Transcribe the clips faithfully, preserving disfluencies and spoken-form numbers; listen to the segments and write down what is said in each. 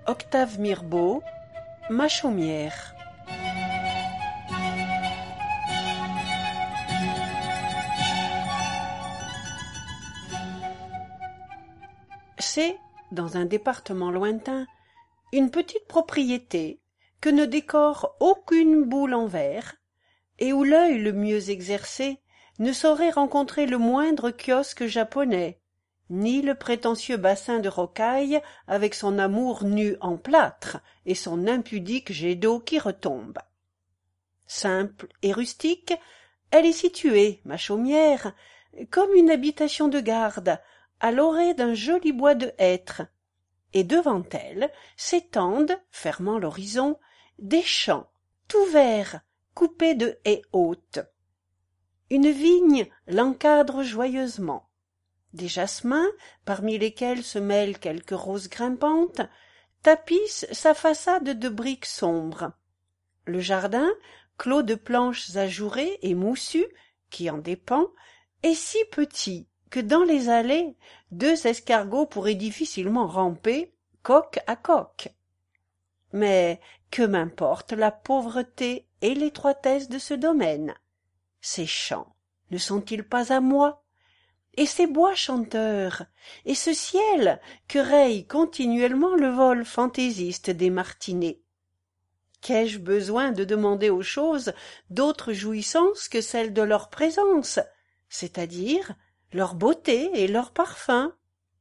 Octave Mirbeau, Ma chaumière. C'est, dans un département lointain, une petite propriété que ne décore aucune boule en verre, et où l'œil le mieux exercé ne saurait rencontrer le moindre kiosque japonais, ni le prétentieux bassin de rocaille avec son amour nu en plâtre et son impudique jet d'eau qui retombe. Simple et rustique, elle est située, ma chaumière, comme une habitation de garde, à l'orée d'un joli bois de hêtres, et devant elle s'étendent, fermant l'horizon, des champs tout verts, coupés de haies hautes. Une vigne l'encadre joyeusement. Des jasmins, parmi lesquels se mêlent quelques roses grimpantes, tapissent sa façade de briques sombres. Le jardin, clos de planches ajourées et moussues, qui en dépend, est si petit que dans les allées, deux escargots pourraient difficilement ramper, coque à coque. Mais que m'importe la pauvreté et l'étroitesse de ce domaine? Ces champs ne sont-ils pas à moi? Et ces bois chanteurs, et ce ciel que raye continuellement le vol fantaisiste des martinets? Qu'ai-je besoin de demander aux choses d'autres jouissances que celles de leur présence, c'est-à-dire leur beauté et leur parfum?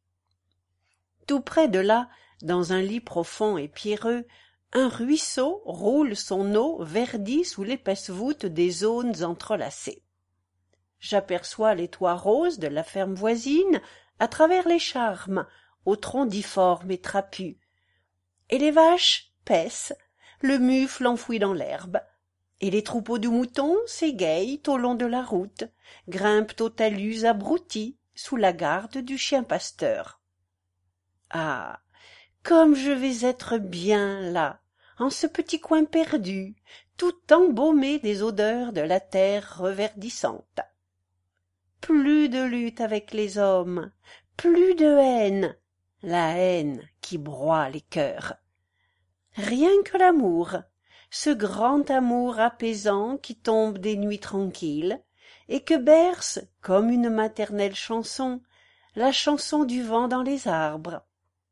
Tout près de là, dans un lit profond et pierreux, un ruisseau roule son eau verdie sous l'épaisse voûte des zones entrelacées. J'aperçois les toits roses de la ferme voisine à travers les charmes, au tronc difforme et trapu, et les vaches paissent, le mufle enfoui dans l'herbe, et les troupeaux de moutons s'égayent au long de la route, grimpent aux talus abrutis sous la garde du chien pasteur. Ah, comme je vais être bien là, en ce petit coin perdu, tout embaumé des odeurs de la terre reverdissante. Plus de lutte avec les hommes, plus de haine, la haine qui broie les cœurs. Rien que l'amour, ce grand amour apaisant qui tombe des nuits tranquilles, et que berce, comme une maternelle chanson, la chanson du vent dans les arbres.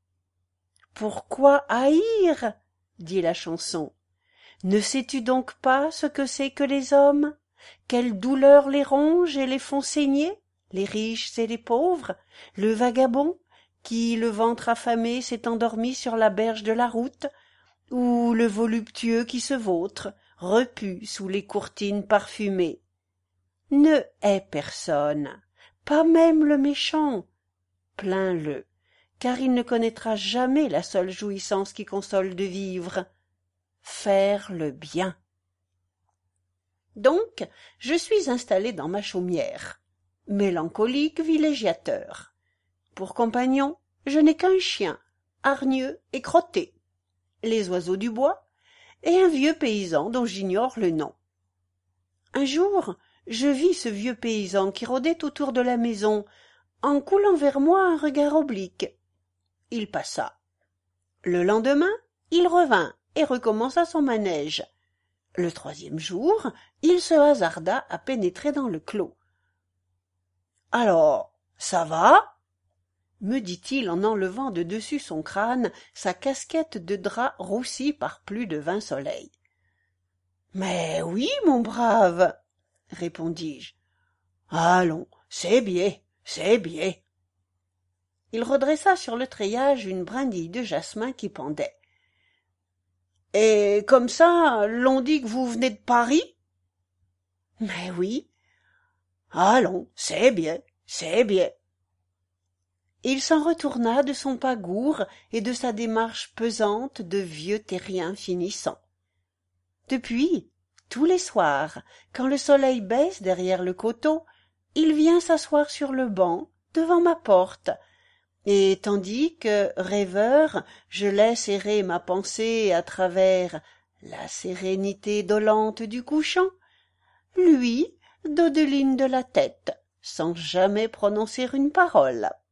Pourquoi haïr? Dit la chanson. Ne sais-tu donc pas ce que c'est que les hommes? Quelle douleur les ronge et les font saigner, les riches et les pauvres, le vagabond, qui, le ventre affamé, s'est endormi sur la berge de la route, ou le voluptueux qui se vautre, repu sous les courtines parfumées. Ne hais personne, pas même le méchant. Plains-le, car il ne connaîtra jamais la seule jouissance qui console de vivre, faire le bien. Donc, je suis installé dans ma chaumière, mélancolique villégiateur. Pour compagnon, je n'ai qu'un chien, hargneux et crotté, les oiseaux du bois, et un vieux paysan dont j'ignore le nom. Un jour, je vis ce vieux paysan qui rôdait autour de la maison, en coulant vers moi un regard oblique. Il passa. Le lendemain, il revint et recommença son manège. Le troisième jour, il se hasarda à pénétrer dans le clos. « Alors, ça va ?» me dit-il en enlevant de dessus son crâne sa casquette de drap roussie par plus de vingt soleils. « Mais oui, mon brave, » répondis-je. « Allons, c'est bien, c'est bien. » Il redressa sur le treillage une brindille de jasmin qui pendait. « Et comme ça, l'on dit que vous venez de Paris? »« Mais oui. »« Allons, c'est bien, c'est bien. » Il s'en retourna de son pas gourd et de sa démarche pesante de vieux terrien finissant. Depuis, tous les soirs, quand le soleil baisse derrière le coteau, il vient s'asseoir sur le banc, devant ma porte, et tandis que, rêveur, je laisse errer ma pensée à travers la sérénité dolente du couchant, lui dodeline de la tête, sans jamais prononcer une parole.